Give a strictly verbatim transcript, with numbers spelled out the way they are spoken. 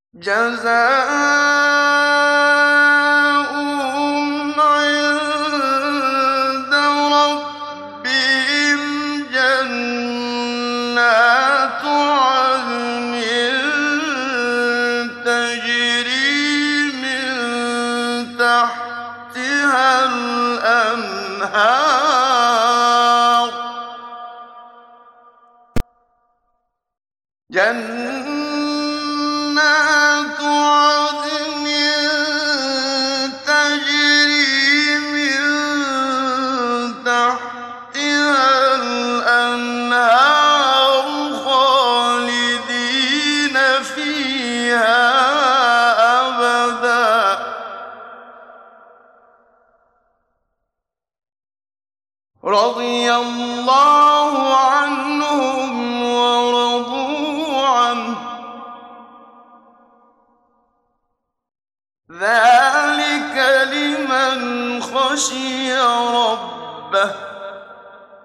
جَزَاؤُهُمْ عِندَ رَبِّهِمْ جَنَّاتُ عَدْنٍ تَجْرِي مِن تَحْتِهَا الْأَنْهَارُ جَنَّاتُ عَدْنٍ تَجْرِي مِن تَحْتِهَا الْأَنْهَارُ خَالِدِينَ فِيهَا أَبَدًا ۖ رَّضِيَ اللَّهُ عَنْهُمْ وَرَضُوا عَنْهُ ۚ ذَٰلِكَ لِمَنْ خَشِيَ رَبَّهُ